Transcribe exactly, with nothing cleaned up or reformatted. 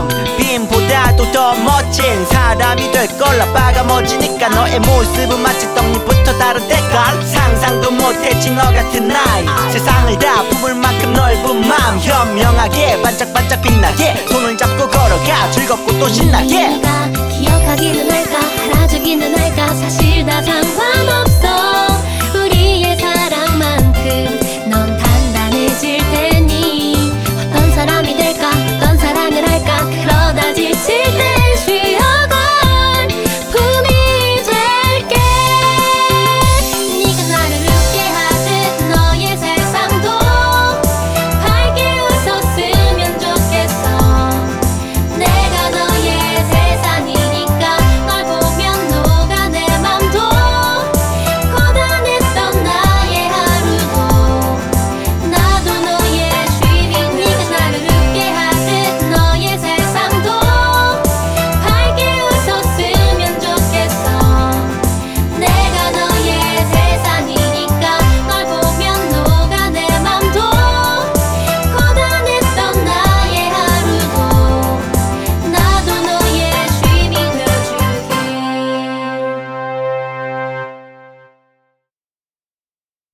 빔보다도 더 멋진 사람이 될 걸라. 바가 멋지니까 너의 모습은 마치 떡잎부터 다른 때깔. 상상도 못했지 너 같은 나이. 세상을 다 품을 만큼 넓은 맘. 현명하게 반짝반짝 빛나게 손을 잡고 걸어가 즐겁고 또 신나게. 네가 기억하기는 할까 알아주기는 할까 사실 다 상관